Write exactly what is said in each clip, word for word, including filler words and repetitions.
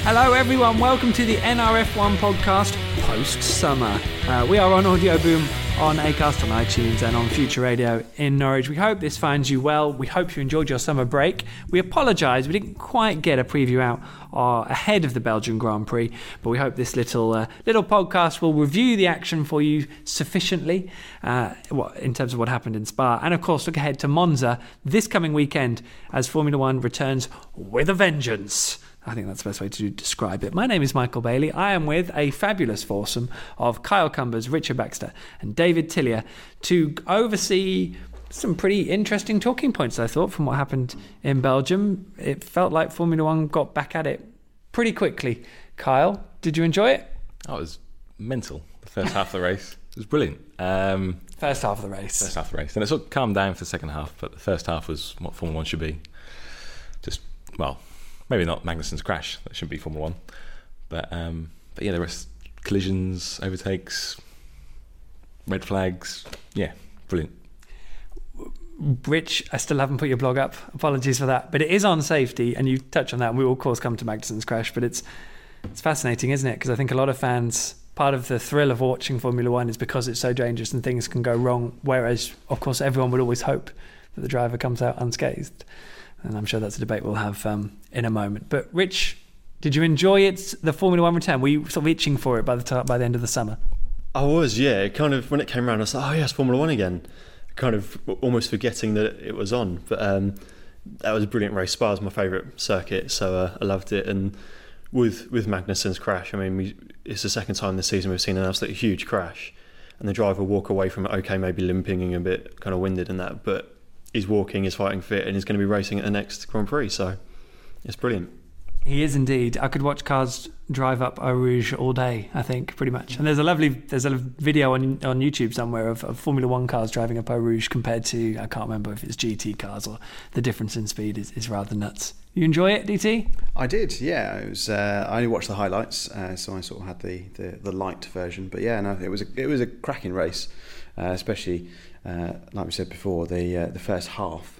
Hello everyone, welcome to the N R F one podcast post-summer. Uh, we are on Audio Boom, on Acast, on iTunes and on Future Radio in Norwich. We hope this finds you well. We hope you enjoyed your summer break. We apologise, we didn't quite get a preview out uh, ahead of the Belgian Grand Prix, but we hope this little uh, little podcast will review the action for you sufficiently uh, in terms of what happened in Spa. And of course, look ahead to Monza this coming weekend as Formula One returns with a vengeance. I think that's the best way to describe it. My name is Michael Bailey. I am with a fabulous foursome of Kyle Cumbers, Richard Baxter and David Tillier to oversee some pretty interesting talking points, I thought, from what happened in Belgium. It felt like Formula One got back at it pretty quickly. Kyle, did you enjoy it? Oh, it was mental. The first half of the race. It was brilliant. Um, first half of the race. First half of the race. And it sort of calmed down for the second half, but the first half was what Formula One should be. Just, well... Maybe not Magnussen's crash. That shouldn't be Formula One. But um, but yeah, there were collisions, overtakes, red flags. Yeah, brilliant. Rich, I still haven't put your blog up. Apologies for that. But it is on safety, and you touch on that. And we will, of course, come to Magnussen's crash. But it's it's fascinating, isn't it? Because I think a lot of fans, part of the thrill of watching Formula One is because it's so dangerous and things can go wrong. Whereas, of course, everyone would always hope that the driver comes out unscathed. And I'm sure that's a debate we'll have um, in a moment. But Rich, did you enjoy it, the Formula One return? Were you sort of itching for it by the time, by the end of the summer? I was, yeah. It kind of, when it came around, I was like, oh yes, Formula One again. Kind of almost forgetting that it was on. But um, that was a brilliant race. Spa is my favourite circuit, so uh, I loved it. And with with Magnussen's crash, I mean, we, it's the second time this season we've seen an absolutely huge crash, and the driver walk away from it. Okay, maybe limping and a bit kind of winded and that, but he's walking, he's fighting fit, and he's going to be racing at the next Grand Prix, so it's brilliant. He is indeed. I could watch cars drive up Eau Rouge all day, I think, pretty much. And there's a lovely there's a video on on YouTube somewhere of, of Formula One cars driving up Eau Rouge compared to, I can't remember if it's G T cars, or the difference in speed is, is rather nuts. You enjoy it, D T? I did, yeah. It was. Uh, I only watched the highlights, uh, so I sort of had the, the, the light version. But yeah, no, it was a, it was a cracking race, uh, especially uh, like we said before, the uh, the first half.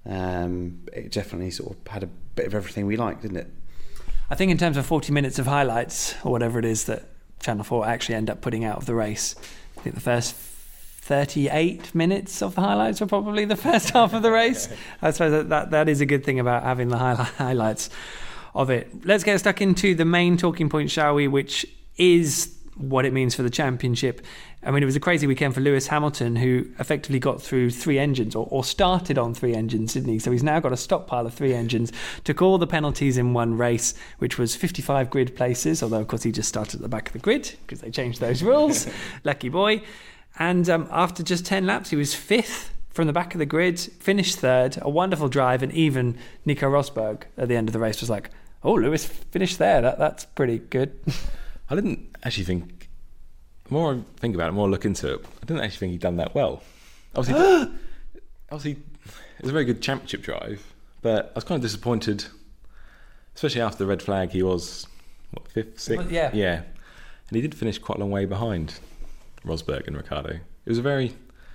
Um, it definitely sort of had a bit of everything we liked, didn't it? I think in terms of forty minutes of highlights, or whatever it is that Channel four actually end up putting out of the race, I think the first thirty-eight minutes of the highlights were probably the first half of the race. I suppose that, that, that is a good thing about having the high, highlights of it. Let's get stuck into the main talking point, shall we, which is what it means for the championship. I mean, it was a crazy weekend for Lewis Hamilton, who effectively got through three engines, or, or started on three engines, didn't he? So he's now got a stockpile of three engines, took all the penalties in one race, which was fifty-five grid places, although, of course, he just started at the back of the grid, because they changed those rules. Lucky boy. And um, after just ten laps, he was fifth from the back of the grid, finished third, a wonderful drive, and even Nico Rosberg at the end of the race was like, oh, Lewis finished there, that that's pretty good. I didn't actually think... The more I think about it, the more I look into it, I didn't actually think he'd done that well. Obviously, obviously, it was a very good championship drive, but I was kind of disappointed, especially after the red flag. He was, what, fifth, sixth? Yeah. Yeah. And he did finish quite a long way behind Rosberg and Ricciardo. It was a very...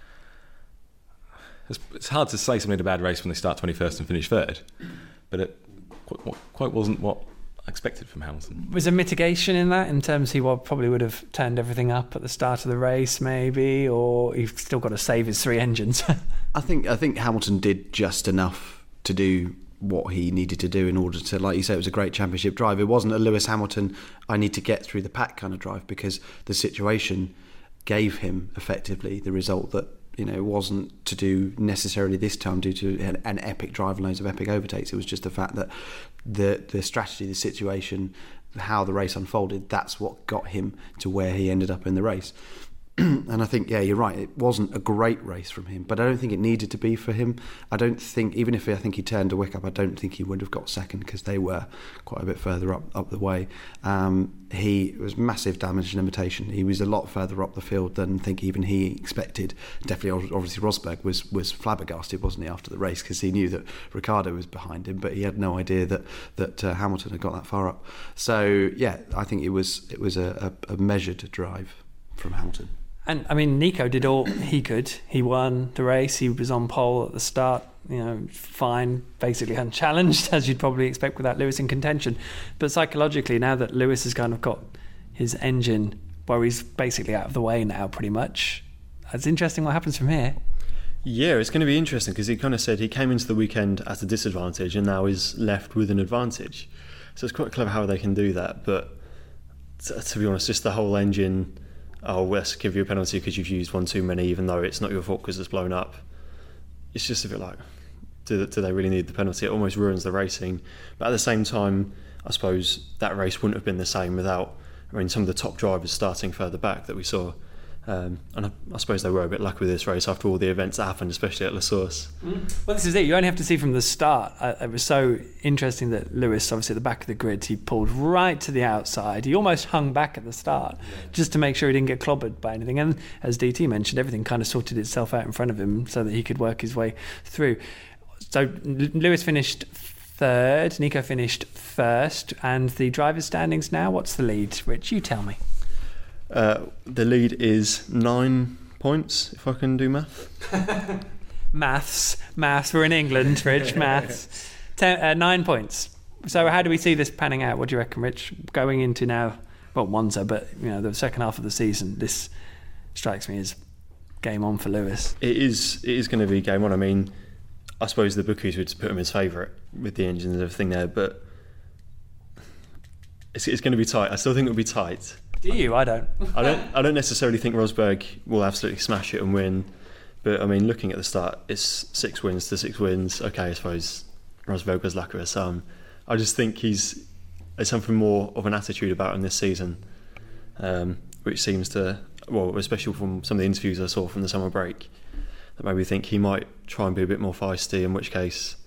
It's, it's hard to say something in a bad race when they start twenty-first and finish third, but it quite, quite wasn't what I expected from Hamilton. Was there mitigation in that, in terms he well, probably would have turned everything up at the start of the race, maybe, or he's still got to save his three engines? I think I think Hamilton did just enough to do what he needed to do in order to, like you say, it was a great championship drive. It wasn't a Lewis Hamilton, I need to get through the pack kind of drive, because the situation gave him effectively the result that, you know, it wasn't to do necessarily this time due to an, an epic drive and loads of epic overtakes. It was just the fact that the the strategy, the situation, how the race unfolded, that's what got him to where he ended up in the race. And I think, yeah, you're right, it wasn't a great race from him, but I don't think it needed to be for him. I don't think, even if I think he turned a wick up, I don't think he would have got second, because they were quite a bit further up, up the way. Um, he it was massive damage and limitation. He was a lot further up the field than I think even he expected. Definitely, obviously, Rosberg was, was flabbergasted, wasn't he, after the race, because he knew that Ricciardo was behind him, but he had no idea that that uh, Hamilton had got that far up. So, yeah, I think it was it was a, a, a measured drive from Hamilton. And I mean, Nico did all he could. He won the race. He was on pole at the start. You know, fine, basically unchallenged, as you'd probably expect without Lewis in contention. But psychologically, now that Lewis has kind of got his engine where he's basically out of the way now, pretty much, it's interesting what happens from here. Yeah, it's going to be interesting because he kind of said he came into the weekend at a disadvantage and now is left with an advantage. So it's quite clever how they can do that. But to, to be honest, just the whole engine, oh, let's give you a penalty because you've used one too many, even though it's not your fault because it's blown up. It's just a bit like, do, do they really need the penalty? It almost ruins the racing. But at the same time, I suppose that race wouldn't have been the same without, I mean, some of the top drivers starting further back that we saw. Um, and I, I suppose they were a bit lucky with this race after all the events that happened, especially at La Source. Mm. Well, this is it. You only have to see from the start. Uh, it was so interesting that Lewis, obviously at the back of the grid, he pulled right to the outside. He almost hung back at the start yeah. just to make sure he didn't get clobbered by anything. And as D T mentioned, everything kind of sorted itself out in front of him so that he could work his way through. So Lewis finished third, Nico finished first, and the driver's standings now, what's the lead? Rich, you tell me. Uh, the lead is nine points, if I can do math. maths, maths. We're in England, Rich. Maths. Ten, uh, nine points. So how do we see this panning out? What do you reckon, Rich? Going into now, well, Monza, but you know the second half of the season, this strikes me as game on for Lewis. It is. It is going to be game on. I mean, I suppose the bookies would put him as favourite with the engine and everything there, but it's, it's going to be tight. I still think it'll be tight. Do you? I don't. I don't. I don't necessarily think Rosberg will absolutely smash it and win, but I mean, looking at the start, it's six wins to six wins. Okay, I suppose Rosberg was lucky with some. I just think he's there's something more of an attitude about him this season, um, which seems to, well, especially from some of the interviews I saw from the summer break, that made me think he might try and be a bit more feisty. In which case,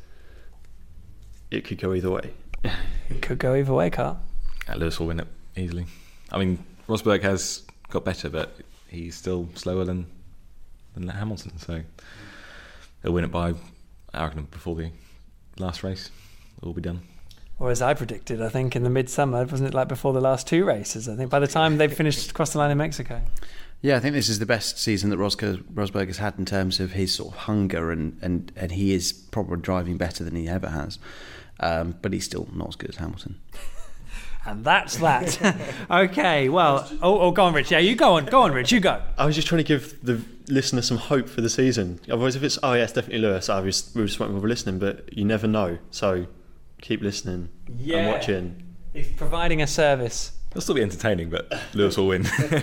it could go either way. It could go either way, Carl. Yeah, Lewis will win it easily. I mean, Rosberg has got better, but he's still slower than than Hamilton, so he'll win it by, I reckon, before the last race. It will be done. Or as I predicted, I think in the midsummer, wasn't it like before the last two races? I think by the time they've finished across the line in Mexico. Yeah, I think this is the best season that Rosberg, Rosberg has had in terms of his sort of hunger, and, and, and he is probably driving better than he ever has. Um, but he's still not as good as Hamilton. And that's that. Okay, well, oh, oh, go on, Rich. Yeah, you go on. Go on, Rich, you go. I was just trying to give the listener some hope for the season. Otherwise, if it's, oh yeah, it's definitely Lewis, I was, we just won't bother listening, but you never know. So keep listening yeah. and watching. He's providing a service. It'll still be entertaining, but Lewis will win.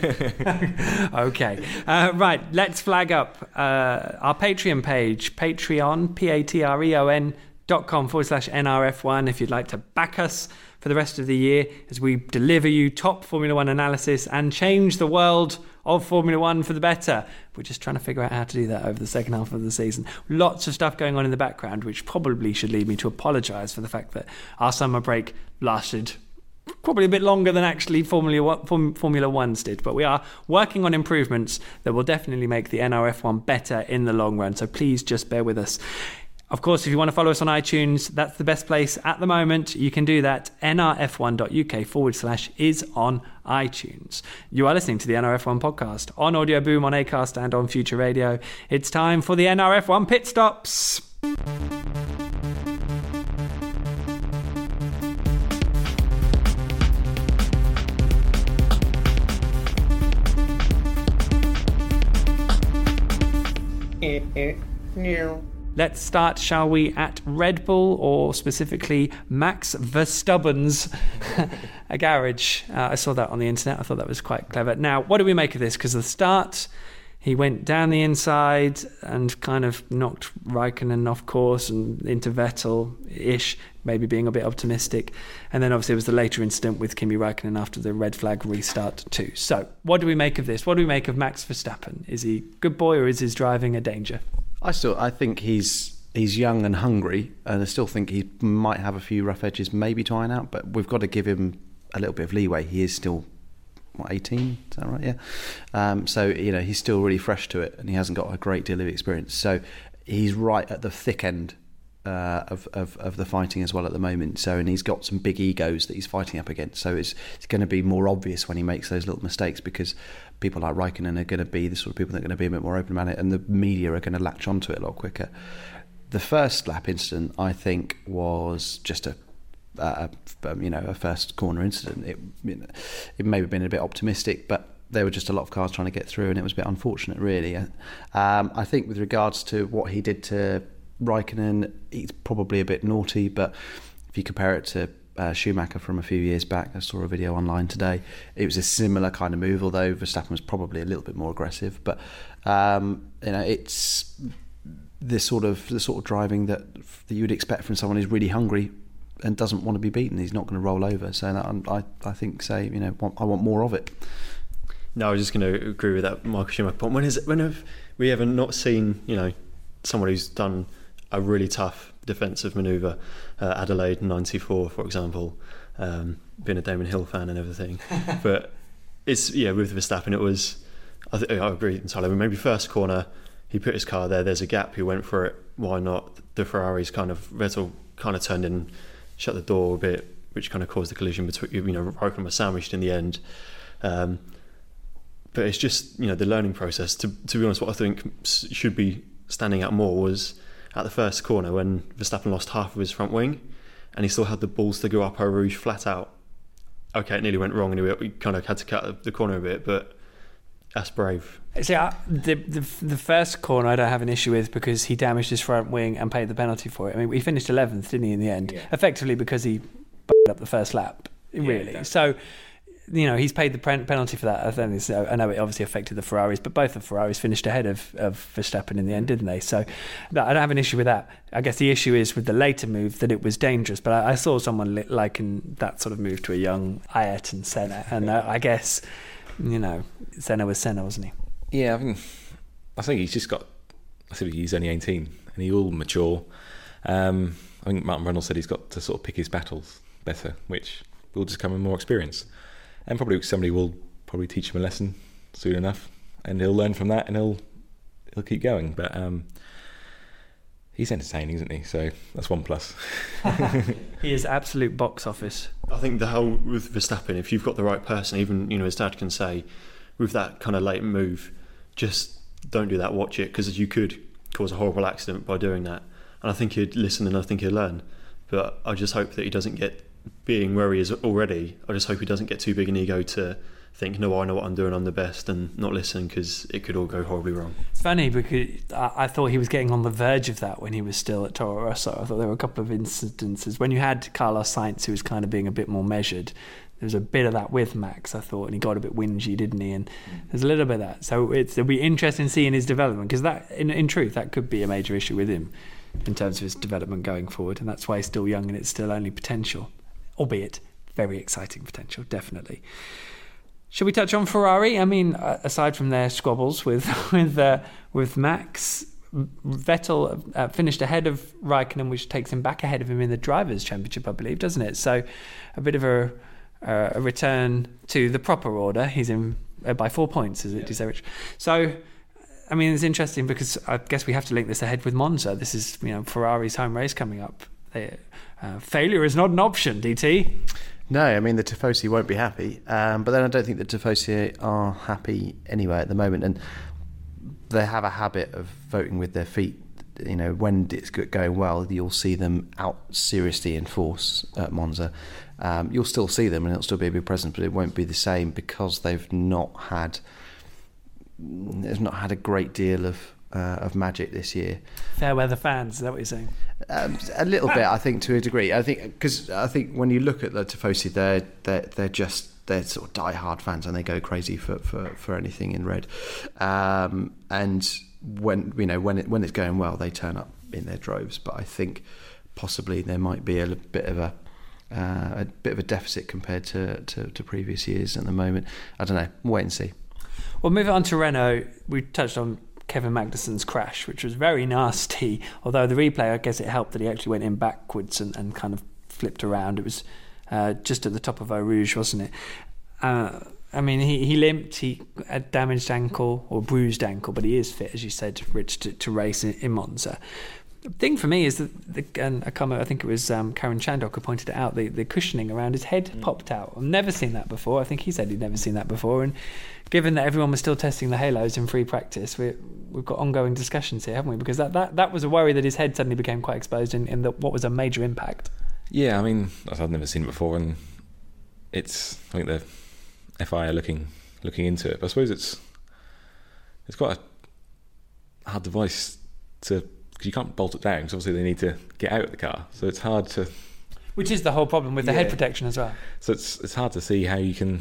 Okay. Uh, right, let's flag up uh, our Patreon page, Patreon, P-A-T-R-E-O-N dot com forward slash N R F one if you'd like to back us for the rest of the year as we deliver you top Formula One analysis and change the world of Formula One for the better. We're just trying to figure out how to do that over the second half of the season. Lots of stuff going on in the background, which probably should lead me to apologise for the fact that our summer break lasted probably a bit longer than actually Formula One, Formula One's did, but we are working on improvements that will definitely make the N R F one better in the long run, so please just bear with us. Of course, if you want to follow us on iTunes, that's the best place at the moment. You can do that, N R F one dot U K forward slash is on iTunes. You are listening to the N R F one podcast on Audio Boom, on Acast and on Future Radio. It's time for the N R F one Pit Stops. Let's start, shall we, at Red Bull, or specifically Max Verstappen's a garage. Uh, I saw that on the internet. I thought that was quite clever. Now, what do we make of this? Because the start, he went down the inside and kind of knocked Raikkonen off course and into Vettel-ish, maybe being a bit optimistic. And then obviously it was the later incident with Kimi Raikkonen after the red flag restart too. So what do we make of this? What do we make of Max Verstappen? Is he a good boy or is his driving a danger? I still, I think he's he's young and hungry, and I still think he might have a few rough edges maybe to iron out, but we've got to give him a little bit of leeway. He is still, what, eighteen? Is that right? Yeah. Um, so, you know, he's still really fresh to it, and he hasn't got a great deal of experience. So he's right at the thick end uh, of, of of the fighting as well at the moment. So, and he's got some big egos that he's fighting up against. So it's it's going to be more obvious when he makes those little mistakes, because people like Raikkonen are going to be the sort of people that are going to be a bit more open about it, and the media are going to latch onto it a lot quicker. The first lap incident, I think, was just a, a, a you know a first corner incident. It it may have been a bit optimistic, but there were just a lot of cars trying to get through, and it was a bit unfortunate, really. Um, I think with regards to what he did to Raikkonen, he's probably a bit naughty, but if you compare it to uh, Schumacher from a few years back, I saw a video online today, it was a similar kind of move, although Verstappen was probably a little bit more aggressive. But um, you know, it's the sort of the sort of driving that, that you would expect from someone who's really hungry and doesn't want to be beaten. He's not going to roll over. So that, I I think say you know want, I want more of it. No, I was just going to agree with that Michael Schumacher point. When is when have we ever not seen you know someone who's done a really tough defensive manoeuvre? uh, Adelaide ninety-four, for example, um, being a Damon Hill fan and everything. But it's yeah with Verstappen it was I, th- I agree entirely. Maybe first corner he put his car there, there's a gap, he went for it, why not? The Ferraris kind of Vettel kind of turned in, shut the door a bit, which kind of caused the collision between you know Raikkonen was sandwiched in the end. um, But it's just, you know, the learning process. To to be honest, what I think should be standing out more was at the first corner when Verstappen lost half of his front wing and he still had the balls to go up Eau Rouge flat out. Okay, it nearly went wrong and we kind of had to cut the corner a bit, but that's brave. See, I, the, the the first corner I don't have an issue with because he damaged his front wing and paid the penalty for it. I mean, he finished eleventh, didn't he, in the end? Yeah. Effectively because he b***ed up the first lap, really. Yeah, exactly. So... you know, he's paid the penalty for that. I think it's, I know it obviously affected the Ferraris, but both the Ferraris finished ahead of, of Verstappen in the end, didn't they? So no, I don't have an issue with that. I guess the issue is with the later move that it was dangerous. But I, I saw someone li- liken that sort of move to a young Ayrton Senna, and uh, I guess you know Senna was Senna, wasn't he? Yeah, I mean, I think he's just got. I think he's only eighteen, and he will mature. Um, I think Martin Reynolds said he's got to sort of pick his battles better, which will just come with more experience. And probably somebody will probably teach him a lesson soon enough, and he'll learn from that, and he'll he'll keep going. But um, he's entertaining, isn't he? So that's one plus. He is absolute box office. I think the whole with Verstappen, if you've got the right person, even you know his dad can say, with that kind of late move, just don't do that. Watch it, because you could cause a horrible accident by doing that. And I think he'd listen, and I think he'd learn. But I just hope that he doesn't get. Being where he is already, I just hope he doesn't get too big an ego to think, no, I know what I'm doing, I'm the best, and not listen, because it could all go horribly wrong. It's funny because I, I thought he was getting on the verge of that when he was still at Toro Rosso. I thought there were a couple of incidences when you had Carlos Sainz, who was kind of being a bit more measured. There was a bit of that with Max, I thought, and he got a bit whingy, didn't he? And there's a little bit of that. So it's, it'll be interesting seeing his development, because that, in, in truth, that could be a major issue with him in terms of his development going forward, and that's why he's still young and it's still only potential. Albeit very exciting potential, definitely. Should we touch on Ferrari? I mean, aside from their squabbles with with uh, with Max, Vettel uh, finished ahead of Raikkonen, which takes him back ahead of him in the Drivers' Championship, I believe, doesn't it? So a bit of a, uh, a return to the proper order. He's in uh, by four points, is it? Yeah. Rich? So, I mean, it's interesting because I guess we have to link this ahead with Monza. This is, you know, Ferrari's home race coming up. They, uh, failure is not an option, D T. No, I mean, the Tifosi won't be happy, um, but then I don't think the Tifosi are happy anyway at the moment, and they have a habit of voting with their feet. You know, when it's going well, you'll see them out seriously in force at Monza. Um, you'll still see them, and it'll still be a big presence, but it won't be the same because they've not had they've not had a great deal of uh, of magic this year. Fair weather fans, is that what you're saying? Um, a little bit, I think, to a degree. I think because I think when you look at the Tifosi, they're they're they're just they're sort of die-hard fans, and they go crazy for, for, for anything in red. Um, and when you know when it when it's going well, they turn up in their droves. But I think possibly there might be a bit of a uh, a bit of a deficit compared to, to, to previous years at the moment. I don't know. Wait and see. Well, moving on to Renault, we touched on Kevin Magnussen's crash, which was very nasty, although the replay, I guess it helped that he actually went in backwards and, and kind of flipped around. It was uh, just at the top of Eau Rouge, wasn't it? Uh, I mean, he, he limped, he had damaged ankle or bruised ankle, but he is fit, as you said, Rich, to, to race in, in Monza. The thing for me is that, the, and I, comment, I think it was um, Karen Chandok who pointed it out, the, the cushioning around his head mm. popped out. I've never seen that before. I think he said he'd never seen that before. And given that everyone was still testing the halos in free practice, we, we've got ongoing discussions here, haven't we? Because that, that, that was a worry that his head suddenly became quite exposed in, in the, what was a major impact. Yeah, I mean, I've never seen it before, and it's, I think the F I A are looking looking into it. But I suppose it's it's quite a hard device to, because you can't bolt it down, because obviously they need to get out of the car, so it's hard to. Which is the whole problem with the yeah. head protection as well. So it's it's hard to see how you can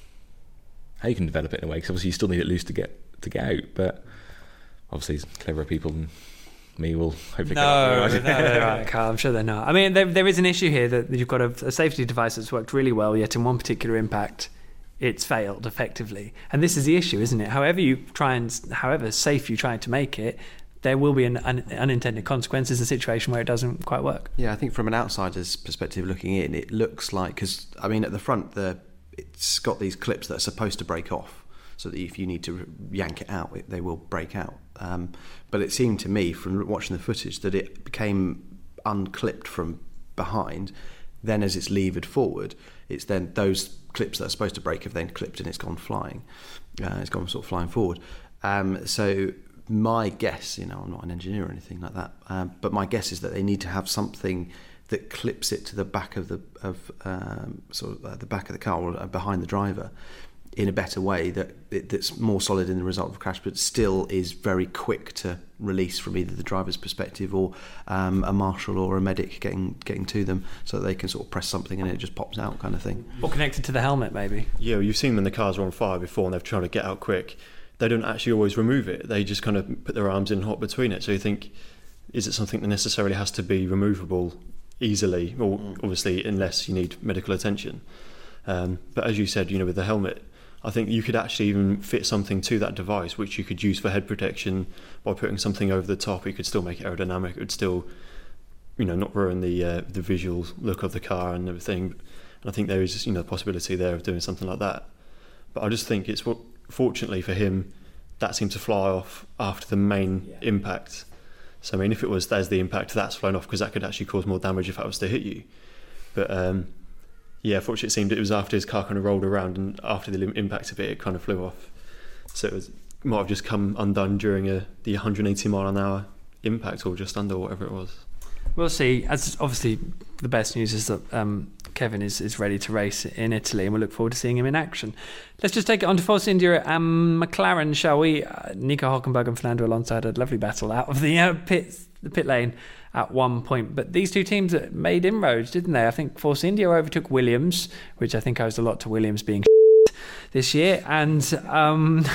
how you can develop it in a way, because obviously you still need it loose to get to get out, but obviously cleverer people than me will hopefully. No, no, they're not, Carl. I'm sure they're not. I mean, there, there is an issue here that you've got a, a safety device that's worked really well, yet in one particular impact, it's failed effectively. And this is the issue, isn't it? However you try and, however safe you try to make it, there will be an, an unintended consequences, a situation where it doesn't quite work. Yeah, I think from an outsider's perspective looking in, it looks like, because I mean, at the front, the it's got these clips that are supposed to break off, so that if you need to yank it out, it, they will break out. Um, but it seemed to me, from watching the footage, that it became unclipped from behind. Then, as it's levered forward, it's then those clips that are supposed to break have then clipped and it's gone flying. Uh, it's gone sort of flying forward. Um, so my guess, you know, I'm not an engineer or anything like that, um, but my guess is that they need to have something that clips it to the back of the of um, sort of uh, the back of the car or behind the driver, in a better way that that's more solid in the result of a crash, but still is very quick to release from either the driver's perspective or um, a marshal or a medic getting getting to them, so that they can sort of press something and it just pops out, kind of thing. Or connected to the helmet, maybe. Yeah, well, you've seen when the cars are on fire before and they've tried to get out quick. They don't actually always remove it. They just kind of put their arms in hot between it. So you think, is it something that necessarily has to be removable easily, or mm. obviously unless you need medical attention? Um, but as you said, you know, with the helmet, I think you could actually even fit something to that device which you could use for head protection by putting something over the top. You could still make it aerodynamic. It would still, you know, not ruin the uh, the visual look of the car and everything. And I think there is, you know, the possibility there of doing something like that. But I just think it's what, fortunately for him, that seemed to fly off after the main yeah. impact. So I mean, if it was there's the impact, that's flown off, because that could actually cause more damage if that was to hit you. But um, yeah, fortunately it seemed it was after his car kind of rolled around and after the impact of it, it kind of flew off. So it was, might have just come undone during a, the one hundred eighty mile an hour impact, or just under, whatever it was. We'll see. As obviously the best news is that um, Kevin is, is ready to race in Italy, and we'll look forward to seeing him in action. Let's just take it on to Force India and um, McLaren, shall we? Uh, Nico Hülkenberg and Fernando Alonso had a lovely battle out of the uh, pit, the pit lane at one point. But these two teams made inroads, didn't they? I think Force India overtook Williams, which I think owes a lot to Williams being this year. And um,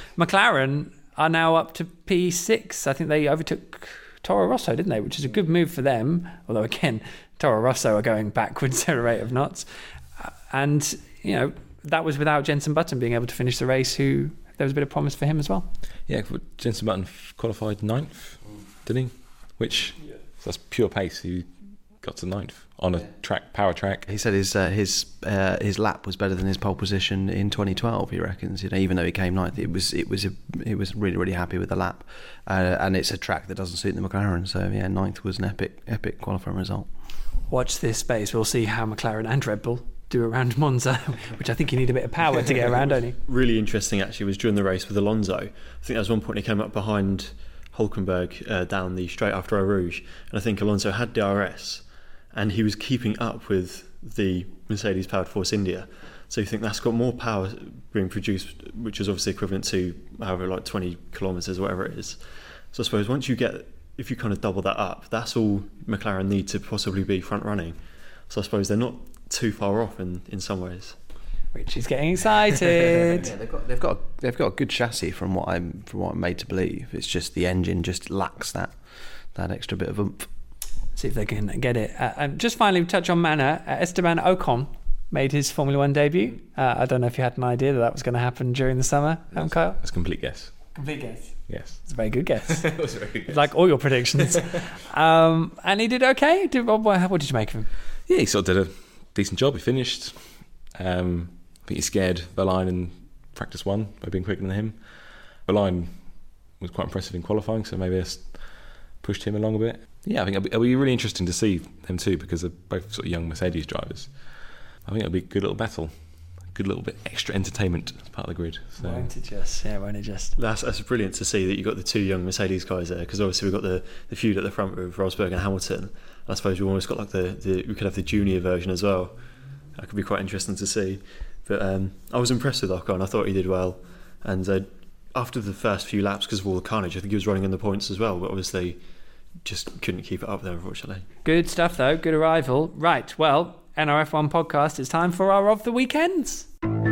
McLaren are now up to P six. I think they overtook Toro Rosso, didn't they? Which is a good move for them. Although, again, Toro Rosso are going backwards at a rate of knots. And, you know, that was without Jenson Button being able to finish the race, who there was a bit of promise for him as well. Yeah, Jenson Button qualified ninth, didn't he? Which, yeah. That's pure pace. He got to ninth on a track, power track. He said his uh, his uh, his lap was better than his pole position in twenty twelve. He reckons, you know, even though he came ninth, it was it was a, he was really really happy with the lap, uh, and it's a track that doesn't suit the McLaren. So yeah, ninth was an epic epic qualifying result. Watch this space. We'll see how McLaren and Red Bull do around Monza, which I think you need a bit of power to get around, don't you? Really interesting actually was during the race with Alonso. I think there was one point he came up behind Hülkenberg uh, down the straight after Eau Rouge, and I think Alonso had D R S, and he was keeping up with the Mercedes powered Force India. So you think that's got more power being produced, which is obviously equivalent to however like twenty kilometres or whatever it is. So I suppose once you get, if you kind of double that up, that's all McLaren need to possibly be front running. So I suppose they're not too far off in, in some ways. Richie's getting excited. Yeah, they've got they've got they've got a good chassis from what I'm from what I'm made to believe. It's just the engine just lacks that that extra bit of oomph. See if they can get it. Uh, and just finally touch on Manor. Uh, Esteban Ocon made his Formula One debut. Uh, I don't know if you had an idea that that was going to happen during the summer, um, Kyle? That's a complete guess. Complete guess. Yes. It's a very good guess. It was a very good guess. Like all your predictions. um, and he did okay. Did, what, what did you make of him? Yeah, he sort of did a decent job. He finished. Um, I think he scared Verlaine in practice one by being quicker than him. Verlaine was quite impressive in qualifying, so maybe I pushed him along a bit. Yeah, I think it'll be, it'll be really interesting to see them too, because they're both sort of young Mercedes drivers. I think it'll be a good little battle, a good little bit extra entertainment as part of the grid. So. Won't it just? Yeah, won't it just? That's that's brilliant to see that you've got the two young Mercedes guys there, because obviously we've got the, the feud at the front with Rosberg and Hamilton. And I suppose we've almost got like the, the we could have the junior version as well. That could be quite interesting to see. But um, I was impressed with Ocon. I thought he did well, and uh, after the first few laps, because of all the carnage, I think he was running in the points as well. But obviously, just couldn't keep it up there, unfortunately. Good stuff though. Good arrival. Right. Well, N R F one podcast. It's time for our of the weekends.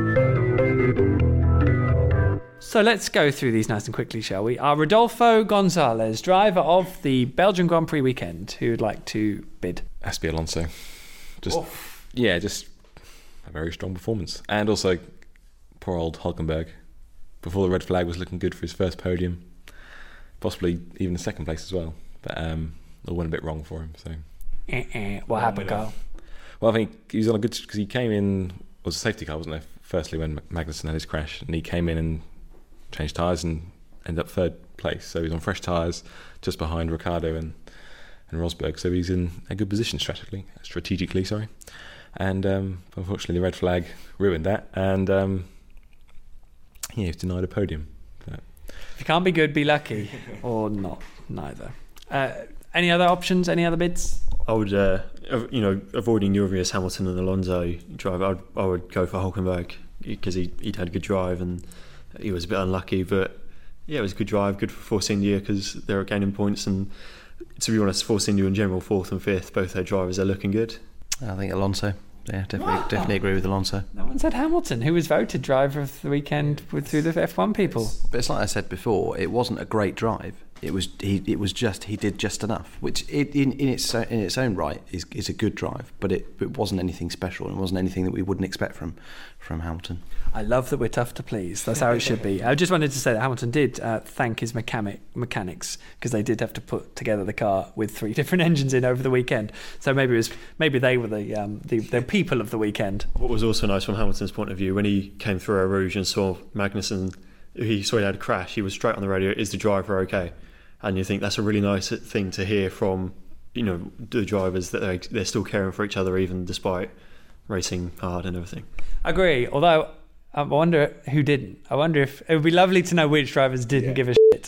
So let's go through these nice and quickly, shall we? Our Rodolfo Gonzalez, driver of the Belgian Grand Prix weekend, who would like to bid. Has to be Alonso. Just Oof. yeah, just a very strong performance, and also poor old Hulkenberg. Before the red flag was looking good for his first podium, possibly even a second place as well. But um, it went a bit wrong for him. So uh-uh. What happened, Carl? Well, I think he was on a good because he came in. It was a safety car, wasn't there? Firstly, when Magnussen had his crash, and he came in and changed tyres and ended up third place. So he's on fresh tyres, just behind Ricciardo and and Rosberg. So he's in a good position strategically. Strategically, sorry. And um, unfortunately, the red flag ruined that, and um, yeah, he's denied a podium. But if you can't be good, be lucky, or not. Neither. Uh, any other options? Any other bids? I would, uh, you know, avoiding Lewis Hamilton and Alonso drive. I'd, I would go for Hulkenberg because he he'd had a good drive and he was a bit unlucky, but yeah, it was a good drive, good for Force India because they're gaining points, and to be honest, Force India in general, fourth and fifth, both their drivers are looking good. I think Alonso. Yeah, definitely, Wow. definitely agree with Alonso. No one said Hamilton, who was voted driver of the weekend with through the F one people. But it's like I said before, it wasn't a great drive. It was he. It was just he did just enough, which it, in in its in its own right is is a good drive. But it it wasn't anything special, and it wasn't anything that we wouldn't expect from from Hamilton. I love that we're tough to please. That's how it should be. I just wanted to say that Hamilton did uh, thank his mechanic mechanics because they did have to put together the car with three different engines in over the weekend. So maybe it was maybe they were the um, the, the people of the weekend. What was also nice from Hamilton's point of view, when he came through Eau Rouge and saw Magnussen, he saw he had a crash, he was straight on the radio, is the driver okay? And you think that's a really nice thing to hear from, you know, the drivers, that they, they're still caring for each other even despite racing hard and everything. I agree, although I wonder who didn't. I wonder if it would be lovely to know which drivers didn't yeah. give a shit.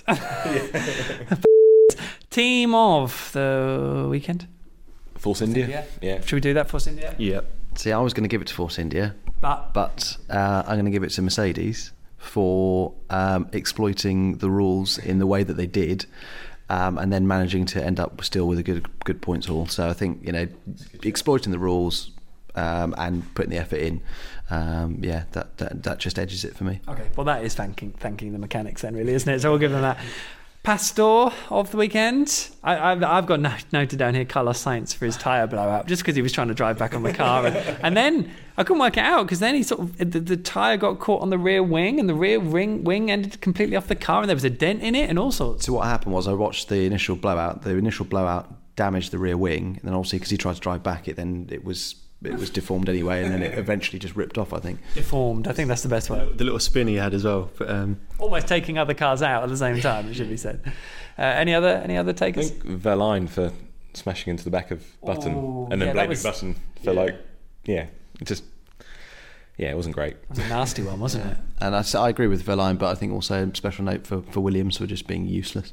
Team of the weekend? Force India? India? Yeah. Should we do that, Force India? Yeah. See, I was going to give it to Force India, But, but uh, I'm going to give it to Mercedes for um, exploiting the rules in the way that they did, um, and then managing to end up still with a good good points haul. So I think, you know, exploiting the rules um, and putting the effort in, um, yeah, that, that that just edges it for me. okay, well that is thanking thanking the mechanics then, really, isn't it? So we'll give them that. Pastor of the weekend. I, I've, I've got noted down here Carlos Sainz for his tyre blowout, just because he was trying to drive back on the car, and, and then I couldn't work it out because then he sort of the, the tyre got caught on the rear wing, and the rear wing wing ended completely off the car, and there was a dent in it and all sorts. So what happened was I watched the initial blowout. The initial blowout damaged the rear wing, and then obviously because he tried to drive back, it then it was it was deformed anyway, and then it eventually just ripped off, I think. Deformed. I think that's the best way. The little spin he had as well. But, um, Almost taking other cars out at the same time, it should be said. Uh, any other any other I takers? think Verlaine for smashing into the back of Button Oh, and then yeah, that blaming was- Button for yeah. like, yeah, it just, yeah, it wasn't great. It was a nasty one, wasn't it? And I, I agree with Verlaine, but I think also a special note for, for Williams for just being useless.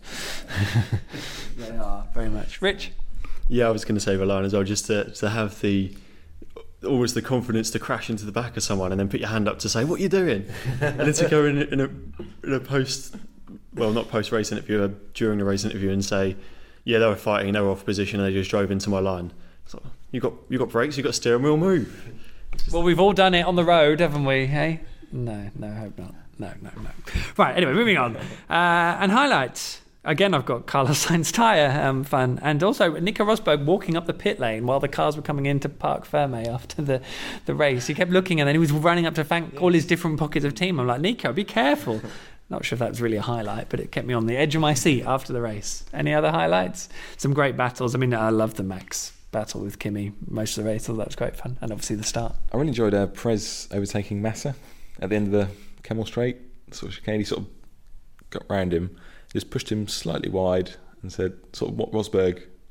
They are, very much. Rich? yeah, I was going to say Verlaine as well, just to, to have the always the confidence to crash into the back of someone and then put your hand up to say, what are you doing? And then to go in, in, a, in a post, well, not post-race interview, uh, during the race interview and say, yeah, they were fighting, they were off position, and they just drove into my line. So, you got you got brakes, you got steering wheel, move. Well, we've all done it on the road, haven't we? Hey? No, no, I hope not. No, no, no. Right, anyway, moving on. Uh, and highlights. Again, I've got Carlos Sainz tyre um, fun, and also Nico Rosberg walking up the pit lane while the cars were coming into Parc Ferme after the, the race. He kept looking, and then he was running up to thank all his different pockets of team. I'm like, Nico, be careful. Not sure if that was really a highlight, but it kept me on the edge of my seat after the race. Any other highlights? Some great battles. I mean, I love the Max battle with Kimi most of the race. All that was great fun, and obviously the start. I really enjoyed uh, Perez overtaking Massa at the end of the Kemmel Straight. Sort of chicane, he sort of got round him, just pushed him slightly wide and said, sort of what Rosberg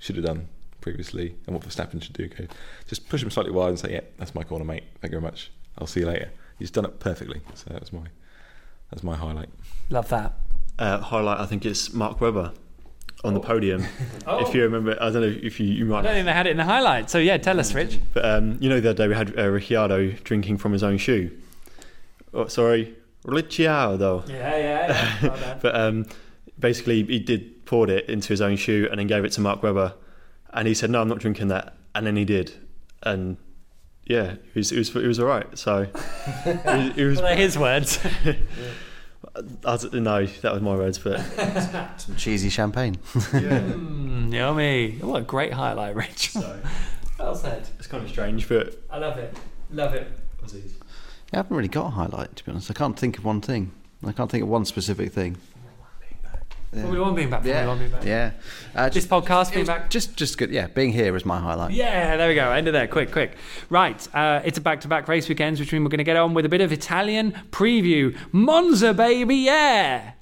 should have done previously and what Verstappen should do. Go, just push him slightly wide and say, yeah, that's my corner, mate. Thank you very much. I'll see you later. He's done it perfectly. So that was my that's my highlight. Love that. Uh, highlight, I think it's Mark Webber on oh. the podium. Oh. If you remember, I don't know if you, you might. I don't think they had it in the highlight. So yeah, tell us, Rich. But um, you know, the other day we had uh, Ricciardo drinking from his own shoe. Oh, sorry, Ricciardo. Yeah, yeah. yeah. Well But um, basically, he did poured it into his own shoe and then gave it to Mark Webber, and he said, "No, I'm not drinking that," and then he did, and yeah, it was it was, it was all right. So it was. It was well, they're his words. I don't know, that was my words, but Some cheesy champagne. yeah. Mm, yummy. What a great highlight, Rich. So Well said. it's kind of strange, but I love it. Love it. Aussies. Yeah, I haven't really got a highlight, to be honest. I can't think of one thing. I can't think of one specific thing. Yeah. Formula One being back. Formula Yeah, One being back. yeah. Uh, This just, podcast it being was back. Just, just good. Yeah, being here is my highlight. Yeah, there we go. End of there. Quick, quick. Right. Uh, it's a back-to-back race weekends, which means we're going to get on with a bit of Italian preview. Monza, baby, yeah!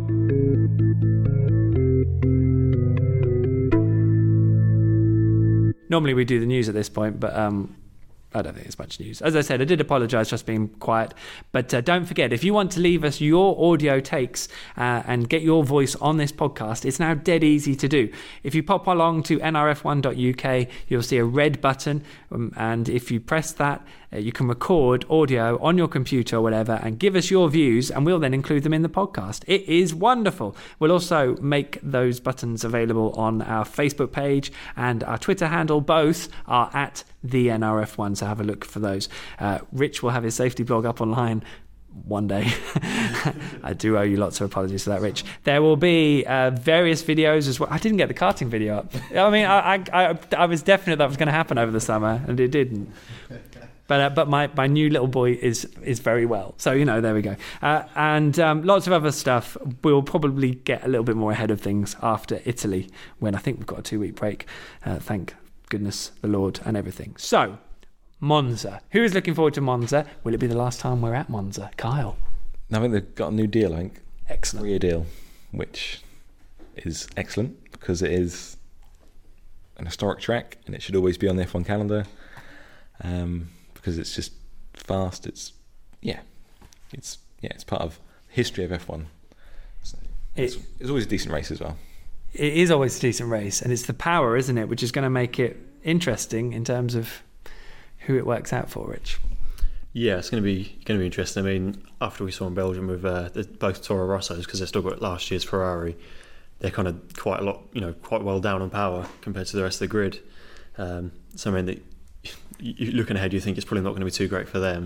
Normally we do the news at this point, but um, I don't think it's much news. As I said, I did apologise for just being quiet. But uh, don't forget, if you want to leave us your audio takes uh, and get your voice on this podcast, it's now dead easy to do. If you pop along to N R F one dot U K, you'll see a red button. Um, and if you press that, uh, you can record audio on your computer or whatever and give us your views, and we'll then include them in the podcast. It is wonderful. We'll also make those buttons available on our Facebook page and our Twitter handle. Both are at the N R F one, so have a look for those. Uh, Rich will have his safety blog up online one day. I do owe you lots of apologies for that, Rich. There will be uh, various videos as well. I didn't get the karting video up. I mean, I I, I, I was definite that was going to happen over the summer, and it didn't. But uh, but my, my new little boy is is very well. So, you know, there we go. Uh, and um, lots of other stuff. We'll probably get a little bit more ahead of things after Italy, when I think we've got a two-week break. Uh, thank goodness the Lord and everything. So, Monza. Who is looking forward to Monza? Will it be the last time we're at Monza? Kyle. Now, I think they've got a new deal, I think. Excellent. Three-year deal, which is excellent because it is an historic track and it should always be on the F one calendar. Um, because it's just fast. It's yeah, it's yeah, it's part of history of F one. So it's, It- it's always a decent race as well. It is always a decent race, and it's the power, isn't it, which is going to make it interesting in terms of who it works out for, Rich. yeah, it's going to be going to be interesting. I mean, after we saw in Belgium with uh, the, both Toro Rossos, because they've still got last year's Ferrari, they're kind of quite a lot, you know, quite well down on power compared to the rest of the grid. Um, so I mean, the, you, looking ahead, you think it's probably not going to be too great for them.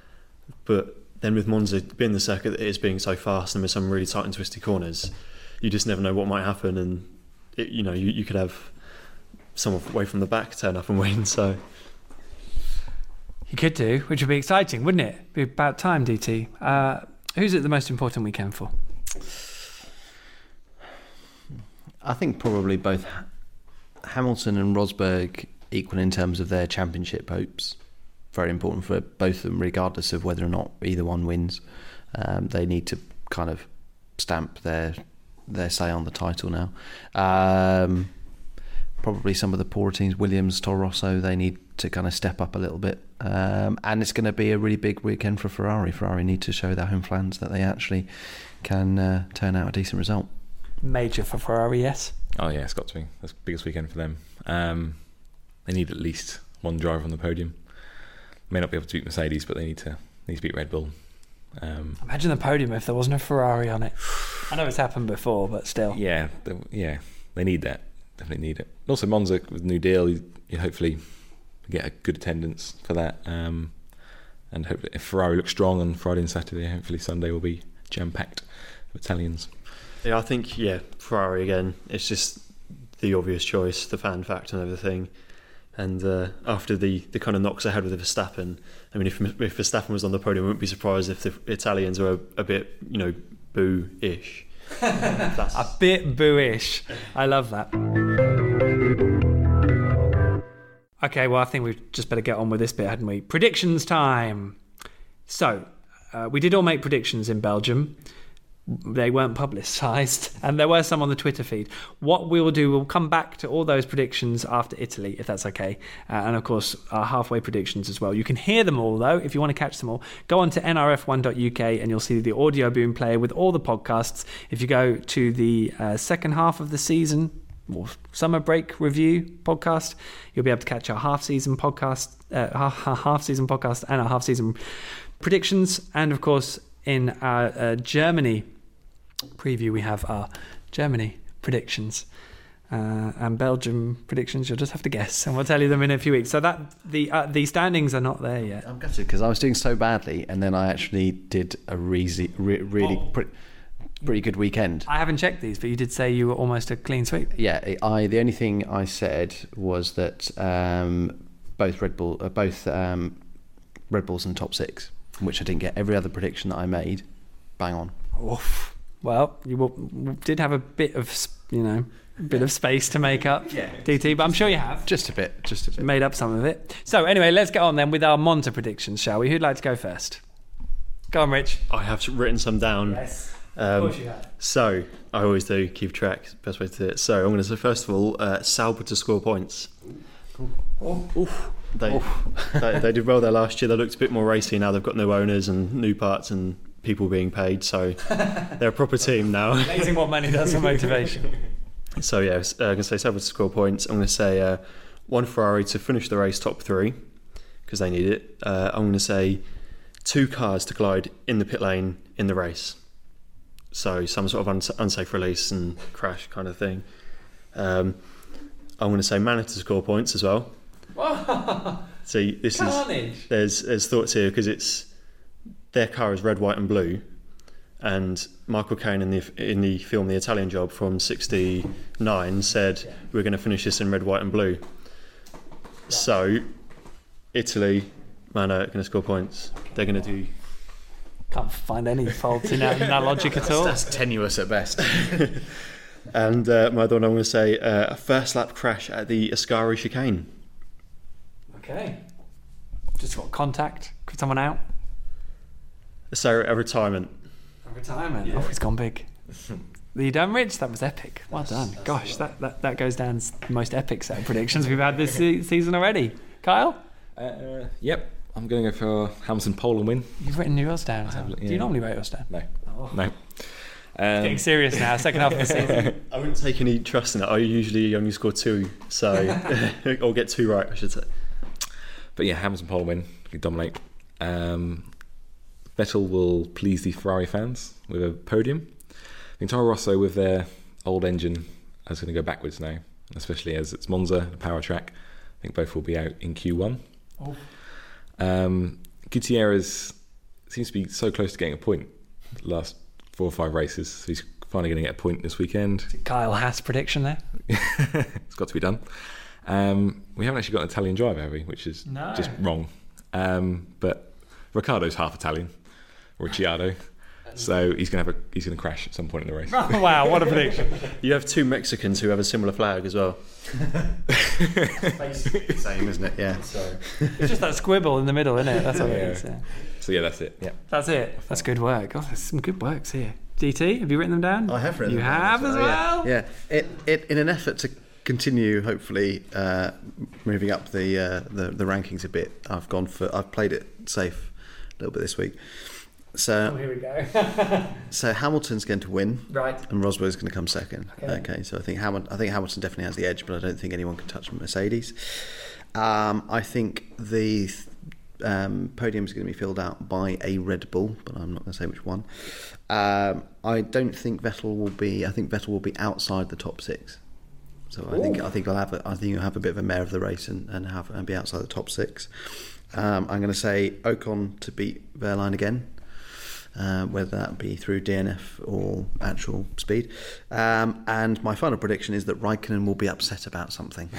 But then with Monza being the circuit that it is, being so fast and with some really tight and twisty corners, you just never know what might happen, and it, you know, you, you could have someone away from the back turn up and win. So He could do, which would be exciting, wouldn't it? Be about time, D T. Uh, who's it the most important weekend for? I think probably both Ha- Hamilton and Rosberg equal in terms of their championship hopes. Very important for both of them, regardless of whether or not either one wins. Um, they need to kind of stamp their their say on the title now. Um, probably some of the poorer teams, Williams, Toro Rosso, they need to kind of step up a little bit. Um, and it's going to be a really big weekend for Ferrari. Ferrari need to show their home fans that they actually can uh, turn out a decent result. Major for Ferrari, yes. Oh yeah, it's got to be. That's the biggest weekend for them. Um, they need at least one driver on the podium. May not be able to beat Mercedes, but they need to need to beat Red Bull. Um, Imagine the podium if there wasn't a Ferrari on it. I know it's happened before, but still. yeah, they, yeah, they need that. Definitely need it. And also Monza with the new deal, you, you hopefully get a good attendance for that. Um, and hopefully, if Ferrari looks strong on Friday and Saturday, hopefully Sunday will be jam packed with Italians. yeah, I think yeah, Ferrari again. It's just the obvious choice, the fan factor and everything. And uh, after the, the kind of knocks ahead with the Verstappen, I mean, if, if Verstappen was on the podium, I wouldn't be surprised if the Italians were a, a bit, you know, boo-ish. That's, A bit booish. I love that. Okay, well, I think we've just better get on with this bit, hadn't we? Predictions time. So, uh, we did all make predictions in Belgium. they weren't publicised, and there were some on the Twitter feed. What we will do, we'll come back to all those predictions after Italy, if that's okay, uh, and of course our halfway predictions as well. You can hear them all though if you want to catch them all. Go on to N R F one dot U K and you'll see the audio boom player with all the podcasts. If you go to the uh, second half of the season or summer break review podcast, you'll be able to catch our half season podcast, uh, half season podcast, and our half season predictions, and of course in our uh, Germany preview we have our Germany predictions uh, and Belgium predictions. You'll just have to guess, and we'll tell you them in a few weeks. So that the uh, the standings are not there yet. I'm gutted because I was doing so badly, and then I actually did a re- re- really Oh. pre- pretty good weekend. I haven't checked these, but you did say you were almost a clean sweep. Yeah, I the only thing I said was that um, both Red Bull, uh, both um, Red Bulls in top six, which I didn't get. Every other prediction that I made, bang on. Oof. Well, you will, did have a bit of, you know, a bit of space to make up, Yeah. D T, but I'm sure you have Just a bit, just a bit. made up some of it. So anyway, let's get on then with our Monza predictions, shall we? Who'd like to go first? Go on, Rich. I have written some down. Yes, Um, of course you have. So I always do keep track. It's the best way to do it. So I'm going to say first of all, uh, Sauber to score points. They, they they did well there last year. They looked a bit more racy now. They've got new owners and new parts and people being paid. So they're a proper team now. Amazing what money does for motivation. So yeah, uh, I'm going to say Sauber to score points. I'm going to say uh, one Ferrari to finish the race top three because they need it. Uh, I'm going to say two cars to collide in the pit lane in the race. So some sort of uns- unsafe release and crash kind of thing. Um, I'm going to say Manor to score points as well. See, this Carnage. is there's there's thoughts here because it's their car is red, white, and blue, and Michael Caine in the in the film The Italian Job from sixty-nine said Yeah. we're going to finish this in red, white, and blue. So Italy, Manor are going to score points. They're going to do. Can't find any faults in that, in that logic at all. That's tenuous at best. And uh, my other one, I'm going to say uh, a first lap crash at the Ascari chicane. Okay. Just got contact with someone out. So a retirement. A retirement. Oh, he's gone big. You done, Rich? That was epic. Well done. Gosh, that, that, that goes down as the most epic set of predictions we've had this se- season already. Kyle? Uh, yep, I'm going to go for Hamilton pole and win. You've written yours down. have, Do yeah. you normally write yours down? No, Oh. no. Getting Um, serious now, second half of the season. I wouldn't take any trust in it. I usually only score two, so or get two right, I should say. but yeah, Hamilton pole and win. We dominate. Um, Vettel will please the Ferrari fans with a podium. I think Toro Rosso with their old engine is going to go backwards now, especially as it's Monza, the power track. I think both will be out in Q one. Oh. Um, Gutierrez seems to be so close to getting a point the last four or five races. So he's finally going to get a point this weekend. Kyle Haas prediction there. It's got to be done. Um, we haven't actually got an Italian driver, have we? Which is No. just wrong. Um, but Ricciardo's half Italian, Ricciardo. So he's going to have a, he's going to crash at some point in the race. Oh, wow, what a prediction. You have two Mexicans who have a similar flag as well. Same, isn't it? Yeah. So It's just that squibble in the middle, isn't it? That's what it Yeah. is. Yeah. So yeah, that's it. Yeah. That's it. That's good work. Oh, there's some good works here. D T, have you written them down? I have written You them down have as well? Yeah, yeah. It, it, in an effort to continue, hopefully, uh, moving up the, uh, the the rankings a bit, I've gone for I've played it safe a little bit this week. So Oh, here we go. so Hamilton's going to win, Right. and Rosberg's going to come second. Okay. Okay, so I think Hamilton I think Hamilton definitely has the edge, but I don't think anyone can touch Mercedes. Um, I think the um, podium is going to be filled out by a Red Bull, but I'm not going to say which one. Um, I don't think Vettel will be. I think Vettel will be outside the top six. So I think I think I'll have a, I think he'll have a bit of a mare of the race and, and have and be outside the top six. Um, I'm going to say Ocon to beat Wehrlein again. Uh, whether that be through D N F or actual speed. Um, and my final prediction is that Raikkonen will be upset about something.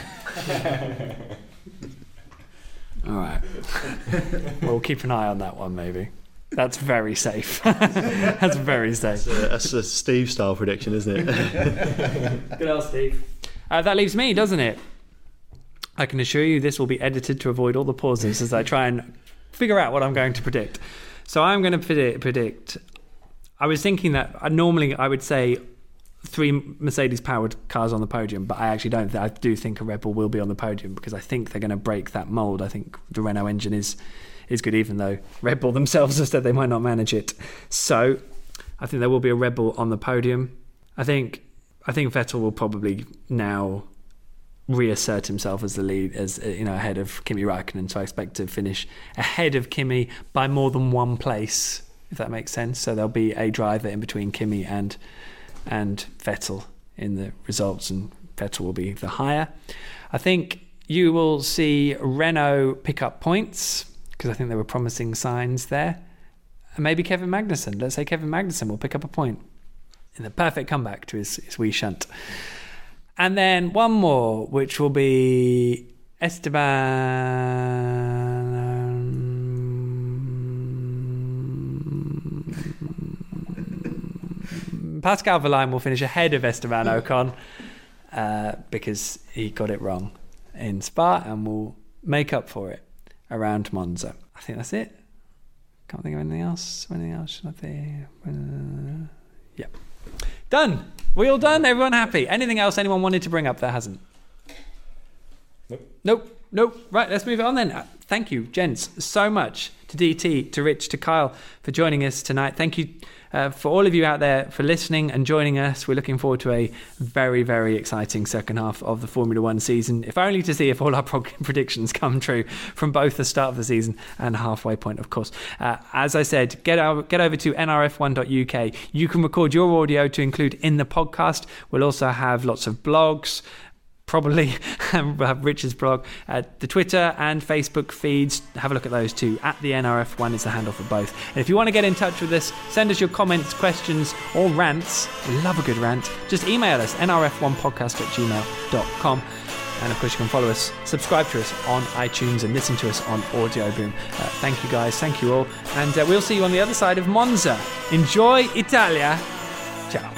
All right. We'll keep an eye on that one, maybe. That's very safe. That's very safe. that's a Steve style prediction, isn't it? Good old Steve. Uh, that leaves me, doesn't it? I can assure you this will be edited to avoid all the pauses as I try and figure out what I'm going to predict. So I'm going to predict, predict I was thinking that uh, normally I would say three Mercedes-powered cars on the podium, but I actually don't. I do think a Red Bull will be on the podium because I think they're going to break that mould. I think the Renault engine is is good, even though Red Bull themselves have said they might not manage it. So I think there will be a Red Bull on the podium. I think I think Vettel will probably now reassert himself as the lead, as you know, ahead of Kimi Räikkönen. So I expect to finish ahead of Kimi by more than one place, if that makes sense. So there'll be a driver in between Kimi and and Vettel in the results, and Vettel will be the higher. I think you will see Renault pick up points because I think there were promising signs there. And maybe Kevin Magnussen. Let's say Kevin Magnussen will pick up a point in the perfect comeback to his, his wee shunt. And then one more, which will be Esteban... Pascal Wehrlein will finish ahead of Esteban Ocon uh, because he got it wrong in Spa, and will make up for it around Monza. I think that's it. Can't think of anything else. Anything else? Should I think? Uh, yeah. Done. We all done? Everyone happy? Anything else anyone wanted to bring up that hasn't? Nope. Nope. Nope. Right, let's move it on then. Uh, thank you, gents, so much to D T, to Rich, to Kyle for joining us tonight. Thank you uh, for all of you out there for listening and joining us. We're looking forward to a very, very exciting second half of the Formula One season, if only to see if all our pro- predictions come true from both the start of the season and halfway point, of course. Uh, as I said, get, out, get over to N R F one dot U K. You can record your audio to include in the podcast. We'll also have lots of blogs, probably have Richard's blog, uh, the Twitter and Facebook feeds. Have a look at those too. At the N R F one is the handle for both. And if you want to get in touch with us, send us your comments, questions, or rants. We love a good rant. Just email us, N R F one podcast at gmail dot com. And of course, you can follow us, subscribe to us on iTunes, and listen to us on Audio Boom. Uh, thank you guys, thank you all. And uh, we'll see you on the other side of Monza. Enjoy Italia. Ciao.